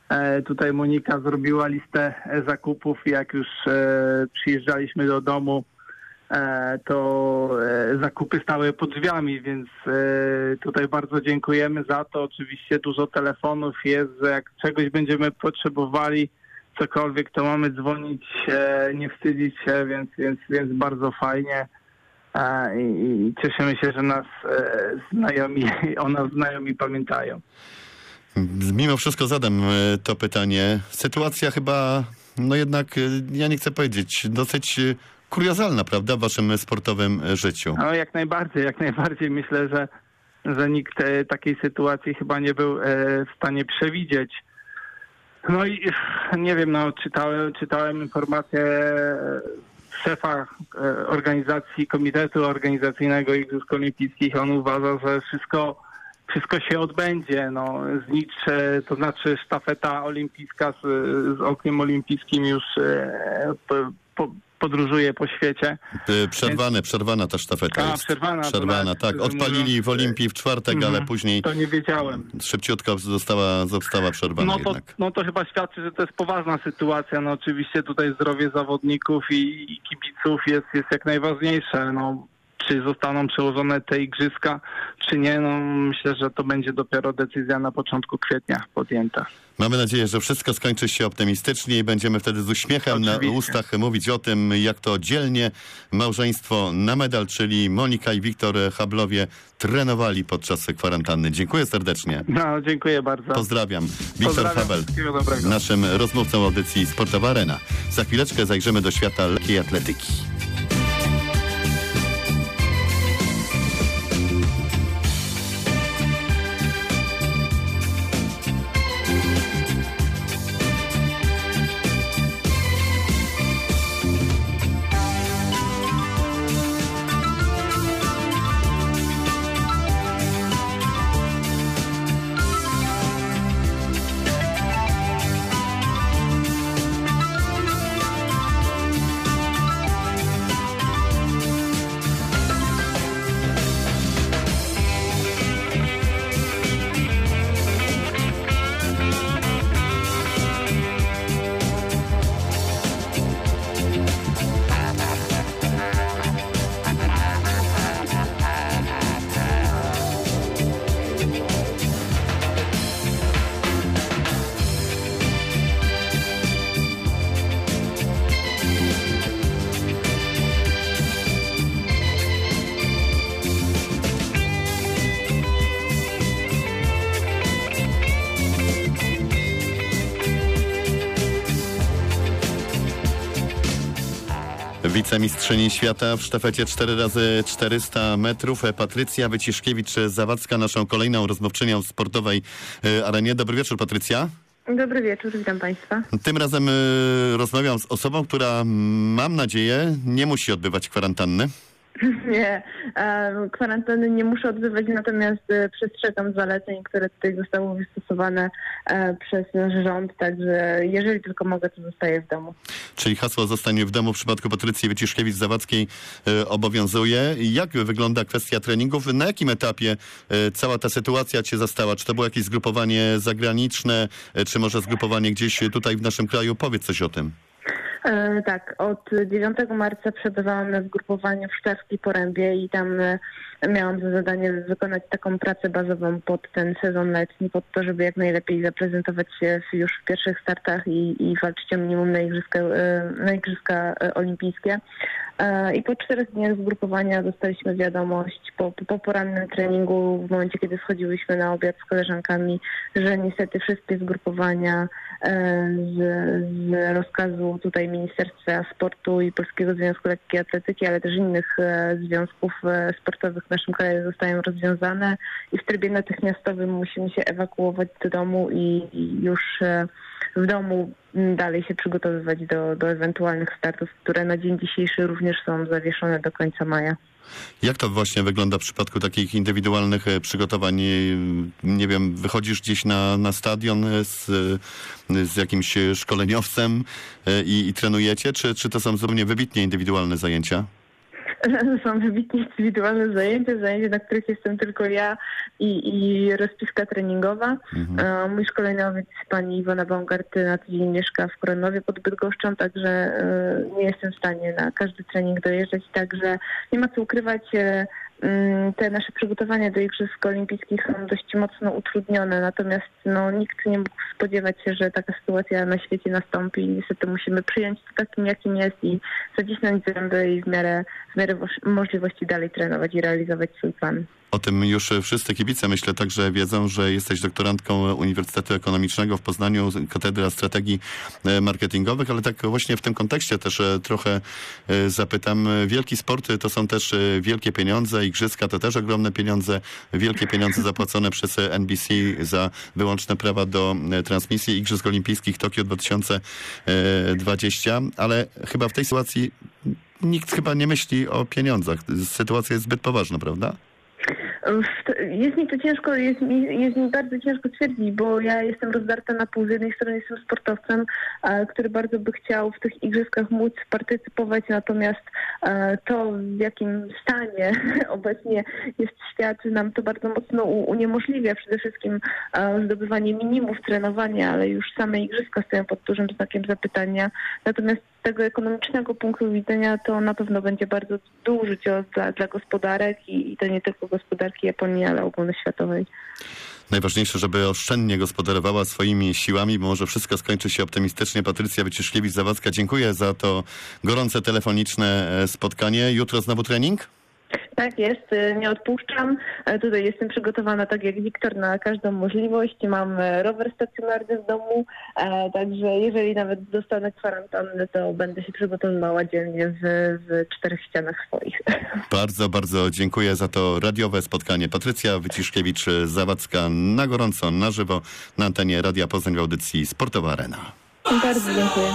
E, tutaj Monika zrobiła listę e, zakupów i jak już e, przyjeżdżaliśmy do domu, e, to e, zakupy stały pod drzwiami, więc e, tutaj bardzo dziękujemy za to. Oczywiście dużo telefonów jest, że jak czegoś będziemy potrzebowali, cokolwiek, to mamy dzwonić, e, nie wstydzić się, więc, więc, więc bardzo fajnie. E, i, I cieszymy się, że nas e, znajomi, o nas znajomi pamiętają. Mimo wszystko zadam e, to pytanie. Sytuacja chyba, no jednak, e, ja nie chcę powiedzieć, dosyć e, kuriozalna, prawda, w waszym sportowym e, życiu. No jak najbardziej, jak najbardziej. Myślę, że, że nikt e, takiej sytuacji chyba nie był e, w stanie przewidzieć. No i nie wiem, no czytałem, czytałem informację szefa e, organizacji, Komitetu Organizacyjnego Igrzysk Olimpijskich. On uważa, że wszystko Wszystko się odbędzie, no, znicz, to znaczy sztafeta olimpijska z, z okiem olimpijskim już e, po, po, podróżuje po świecie. Przerwane, Więc... przerwana ta sztafeta A, jest. przerwana. Przerwana, tak. tak. Odpalili w Olimpii w czwartek, mm, ale później... To nie wiedziałem. Szybciutko została, została przerwana no to, jednak. No to chyba świadczy, że to jest poważna sytuacja. No oczywiście tutaj zdrowie zawodników i, i kibiców jest, jest jak najważniejsze. No. Czy zostaną przełożone te igrzyska, czy nie, no myślę, że to będzie dopiero decyzja na początku kwietnia podjęta. Mamy nadzieję, że wszystko skończy się optymistycznie i będziemy wtedy z uśmiechem Oczywiście. na ustach mówić o tym, jak to dzielnie małżeństwo na medal, czyli Monika i Wiktor Hablowie trenowali podczas kwarantanny. Dziękuję serdecznie. No, dziękuję bardzo. Pozdrawiam. Wiktor Habel, naszym rozmówcą audycji Sportowa Arena. Za chwileczkę zajrzymy do świata lekkiej atletyki. Wicemistrzyni świata w sztafecie cztery razy czterysta metrów. Patrycja Wyciszkiewicz-Zawadzka, naszą kolejną rozmówczynią w sportowej arenie. Dobry wieczór, Patrycja. Dobry wieczór, witam Państwa. Tym razem y, rozmawiam z osobą, która, mam nadzieję, nie musi odbywać kwarantanny. Nie, e, kwarantanny nie muszę odbywać, natomiast e, przestrzegam zaleceń, które tutaj zostały wystosowane e, przez nasz rząd, także jeżeli tylko mogę, to zostaję w domu. Czyli hasło "zostań w domu" w przypadku Patrycji Wyciszkiewicz-Zawadzkiej e, obowiązuje. Jak wygląda kwestia treningów? Na jakim etapie e, cała ta sytuacja Cię zastała? Czy to było jakieś zgrupowanie zagraniczne, e, czy może zgrupowanie gdzieś tutaj w naszym kraju? Powiedz coś o tym. E, tak, od dziewiątego marca przebywałam na zgrupowaniu w Szklarskiej Porębie i tam e, miałam za zadanie wykonać taką pracę bazową pod ten sezon letni, pod to, żeby jak najlepiej zaprezentować się w, już w pierwszych startach i, i walczyć o minimum na igrzyska, e, na igrzyska e, olimpijskie. E, I po czterech dniach zgrupowania dostaliśmy wiadomość po, po porannym treningu, w momencie kiedy schodziłyśmy na obiad z koleżankami, że niestety wszystkie zgrupowania e, z, z rozkazu tutaj Ministerstwa Sportu i Polskiego Związku Lekkiej Atletyki, ale też innych e, związków e, sportowych w naszym kraju zostają rozwiązane i w trybie natychmiastowym musimy się ewakuować do domu i, i już e, w domu dalej się przygotowywać do, do ewentualnych startów, które na dzień dzisiejszy również są zawieszone do końca maja. Jak to właśnie wygląda w przypadku takich indywidualnych przygotowań? Nie wiem, wychodzisz gdzieś na, na stadion z, z jakimś szkoleniowcem i, i trenujecie, czy, czy to są zupełnie wybitnie indywidualne zajęcia? są wybitnie indywidualne zajęcia, zajęcia, na których jestem tylko ja i, i rozpiska treningowa. Mhm. Mój szkoleniowiec, pani Iwona Baumgarty, na tydzień mieszka w Koronowie pod Bydgoszczą, także nie jestem w stanie na każdy trening dojeżdżać, także nie ma co ukrywać, te nasze przygotowania do Igrzysk Olimpijskich są dość mocno utrudnione, natomiast no, nikt nie mógł spodziewać się, że taka sytuacja na świecie nastąpi. Niestety musimy przyjąć to takim, jakim jest i zacisnąć zęby i w miarę, w miarę możliwości dalej trenować i realizować swój plan. O tym już wszyscy kibice, myślę, także wiedzą, że jesteś doktorantką Uniwersytetu Ekonomicznego w Poznaniu, Katedra Strategii Marketingowych, ale tak właśnie w tym kontekście też trochę zapytam. Wielki sport to są też wielkie pieniądze, igrzyska to też ogromne pieniądze, wielkie pieniądze zapłacone przez N B C za wyłączne prawa do transmisji Igrzysk Olimpijskich Tokio dwa tysiące dwudziestego, ale chyba w tej sytuacji nikt chyba nie myśli o pieniądzach. Sytuacja jest zbyt poważna, prawda? Jest mi to ciężko, jest mi, jest mi bardzo ciężko stwierdzić, bo ja jestem rozdarta na pół. Z jednej strony jestem sportowcem, a, który bardzo by chciał w tych igrzyskach móc partycypować, natomiast a, to, w jakim stanie obecnie jest świat, nam to bardzo mocno u, uniemożliwia. Przede wszystkim a, zdobywanie minimów, trenowania, ale już same igrzyska stoją pod dużym znakiem zapytania. Natomiast z tego ekonomicznego punktu widzenia to na pewno będzie bardzo duży cios dla, dla gospodarek i, i to nie tylko gospodarki Japonii, ale ogólnoświatowej. Najważniejsze, żeby oszczędnie gospodarowała swoimi siłami, bo może wszystko skończy się optymistycznie. Patrycja Wyciszkiewicz-Zawadzka, dziękuję za to gorące telefoniczne spotkanie. Jutro znowu trening? Tak jest, nie odpuszczam. Tutaj jestem przygotowana tak jak Wiktor na każdą możliwość. Mam rower stacjonarny w domu, także jeżeli nawet dostanę kwarantannę, to będę się przygotowywała dzielnie w, w czterech ścianach swoich. Bardzo, bardzo dziękuję za to radiowe spotkanie. Patrycja Wyciszkiewicz-Zawadzka na gorąco, na żywo na antenie Radia Poznań w audycji Sportowa Arena. Bardzo dziękuję.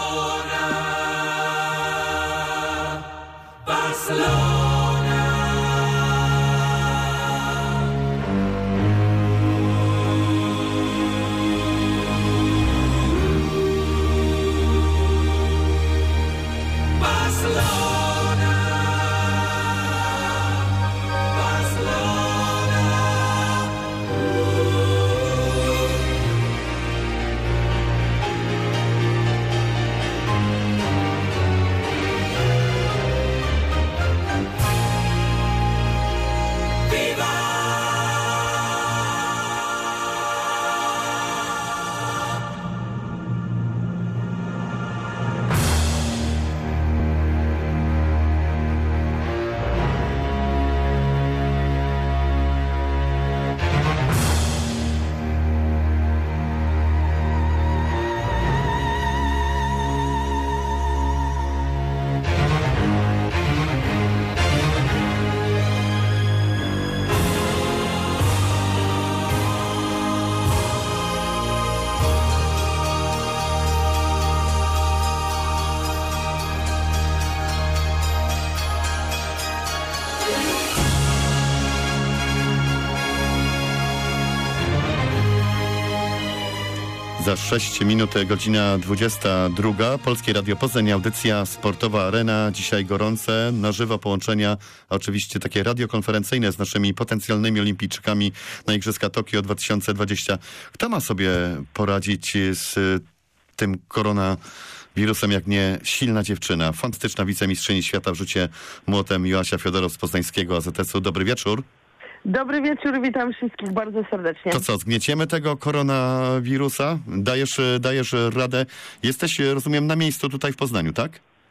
Za sześć minut, godzina dwudziesta druga. Polskie Radio Poznań, audycja Sportowa Arena. Dzisiaj gorące, na żywo połączenia, oczywiście takie radiokonferencyjne z naszymi potencjalnymi olimpijczykami na Igrzyska Tokio dwa tysiące dwudziestego. Kto ma sobie poradzić z tym koronawirusem, jak nie silna dziewczyna? Fantastyczna wicemistrzyni świata w rzucie młotem Joasia Fiodorow z poznańskiego A Z S u. Dobry wieczór. Dobry wieczór, witam wszystkich bardzo serdecznie. To co, zgnieciemy tego koronawirusa? Dajesz, dajesz radę? Jesteś, rozumiem, na miejscu tutaj w Poznaniu, tak?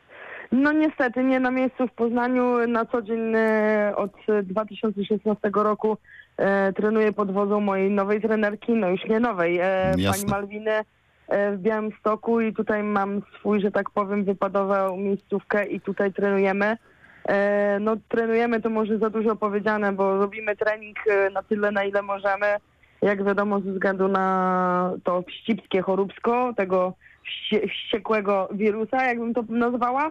No niestety, nie na miejscu w Poznaniu. Na co dzień e, od dwa tysiące szesnastego roku e, trenuję pod wodzą mojej nowej trenerki, no już nie nowej, e, pani Malwiny e, w Białymstoku i tutaj mam swój, że tak powiem, wypadową miejscówkę i tutaj trenujemy. No trenujemy, to może za dużo powiedziane, bo robimy trening na tyle, na ile możemy. Jak wiadomo, ze względu na to wścibskie choróbsko, tego wści- wściekłego wirusa, jakbym to nazwała.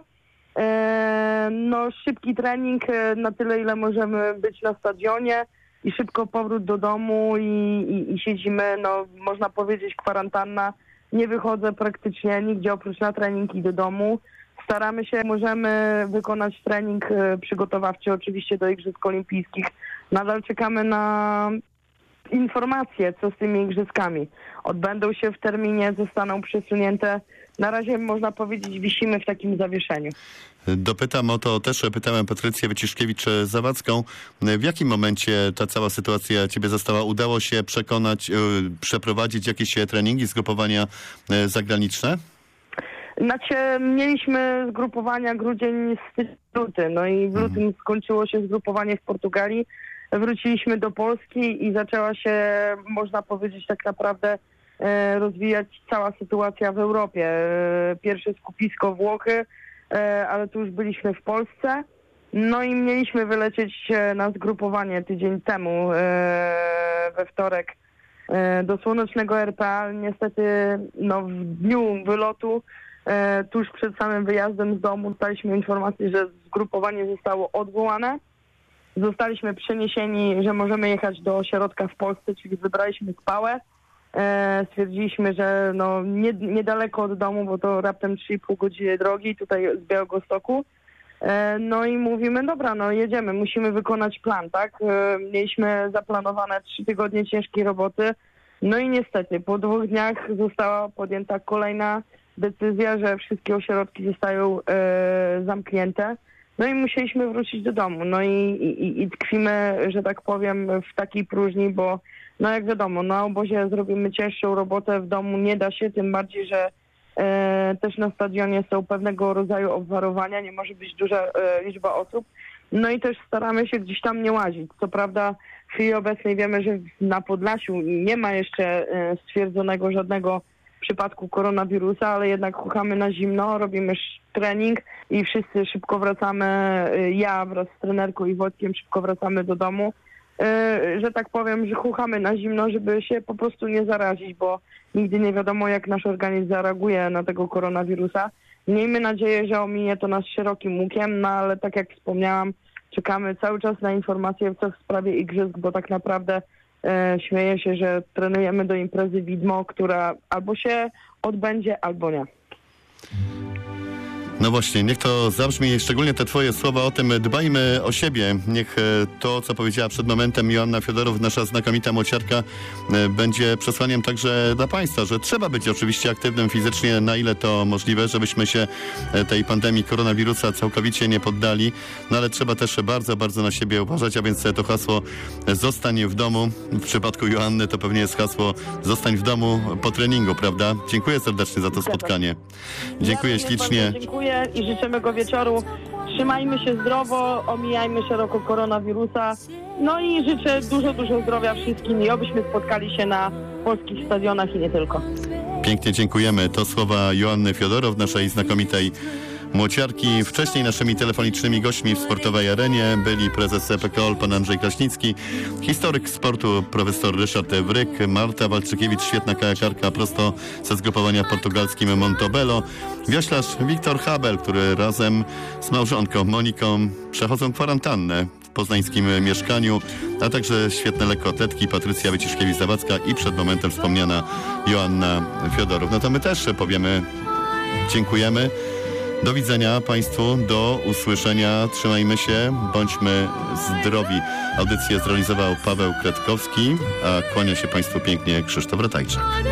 No szybki trening na tyle, ile możemy być na stadionie i szybko powrót do domu i, i, i siedzimy, no można powiedzieć kwarantanna. Nie wychodzę praktycznie nigdzie oprócz na trening i do domu. staramy się, możemy wykonać trening e, przygotowawczy oczywiście do Igrzysk Olimpijskich. Nadal czekamy na informacje, co z tymi igrzyskami. Odbędą się w terminie, zostaną przesunięte. Na razie można powiedzieć, wisimy w takim zawieszeniu. Dopytam o to też, pytałem Patrycję Wyciszkiewicz-Zawadzką. W jakim momencie ta cała sytuacja ciebie została? Udało się przekonać, yy, przeprowadzić jakieś treningi, zgrupowania yy, zagraniczne? Znaczy, mieliśmy zgrupowania grudzień, styczeń, luty. No i w lutym mhm. skończyło się zgrupowanie w Portugalii. Wróciliśmy do Polski i zaczęła się, można powiedzieć, tak naprawdę e, rozwijać cała sytuacja w Europie. E, pierwsze skupisko Włochy, e, ale tu już byliśmy w Polsce. No i mieliśmy wylecieć e, na zgrupowanie tydzień temu, e, we wtorek, e, do słonecznego R P A. Niestety no, w dniu wylotu, e, tuż przed samym wyjazdem z domu, dostaliśmy informację, że zgrupowanie zostało odwołane. Zostaliśmy przeniesieni, że możemy jechać do ośrodka w Polsce, czyli wybraliśmy Spałę. E, stwierdziliśmy, że no nie, niedaleko od domu, bo to raptem trzy i pół godziny drogi tutaj z Białegostoku. E, no i mówimy, dobra, no jedziemy, musimy wykonać plan, tak? E, mieliśmy zaplanowane trzy tygodnie ciężkiej roboty. No i niestety po dwóch dniach została podjęta kolejna decyzja, że wszystkie ośrodki zostają e, zamknięte. No i musieliśmy wrócić do domu. No i, i, i tkwimy, że tak powiem, w takiej próżni, bo no jak wiadomo, na obozie zrobimy cięższą robotę, w domu nie da się, tym bardziej, że e, też na stadionie są pewnego rodzaju obwarowania, nie może być duża e, liczba osób. No i też staramy się gdzieś tam nie łazić. Co prawda w chwili obecnej wiemy, że na Podlasiu nie ma jeszcze e, stwierdzonego żadnego przypadku koronawirusa, ale jednak chuchamy na zimno, robimy trening i wszyscy szybko wracamy, ja wraz z trenerką i Wojtkiem szybko wracamy do domu, że tak powiem, że chuchamy na zimno, żeby się po prostu nie zarazić, bo nigdy nie wiadomo, jak nasz organizm zareaguje na tego koronawirusa. Miejmy nadzieję, że ominie to nas szerokim łukiem, no ale tak jak wspomniałam, czekamy cały czas na informacje w sprawie igrzysk, bo tak naprawdę E, śmieję się, że trenujemy do imprezy widmo, która albo się odbędzie, albo nie. No właśnie, niech to zabrzmi, szczególnie te twoje słowa o tym, dbajmy o siebie. Niech to, co powiedziała przed momentem Joanna Fiodorow, nasza znakomita młociarka, będzie przesłaniem także dla państwa, że trzeba być oczywiście aktywnym fizycznie, na ile to możliwe, żebyśmy się tej pandemii koronawirusa całkowicie nie poddali, no ale trzeba też bardzo, bardzo na siebie uważać, a więc to hasło zostań w domu, w przypadku Joanny to pewnie jest hasło zostań w domu po treningu, prawda? Dziękuję serdecznie za to spotkanie. Dziękuję ślicznie. Dziękuję i życzę miłego wieczoru. Trzymajmy się zdrowo, omijajmy szeroko koronawirusa. No i życzę dużo, dużo zdrowia wszystkim i obyśmy spotkali się na polskich stadionach i nie tylko. Pięknie dziękujemy. To słowa Joanny Fiodorow, naszej znakomitej młociarki. Wcześniej naszymi telefonicznymi gośćmi w Sportowej Arenie byli prezes P K O L pan Andrzej Kraśnicki, historyk sportu profesor Ryszard Wryk, Marta Walczykiewicz, świetna kajakarka prosto ze zgrupowania portugalskim Montobello, wioślarz Wiktor Habel, który razem z małżonką Moniką przechodzą kwarantannę w poznańskim mieszkaniu, a także świetne lekkoatletki Patrycja Wyciszkiewicz-Zawadzka i przed momentem wspomniana Joanna Fiodorow. No to my też powiemy dziękujemy. Do widzenia Państwu, do usłyszenia, trzymajmy się, bądźmy zdrowi. Audycję zrealizował Paweł Kretkowski, a kłania się Państwu pięknie Krzysztof Ratajczak.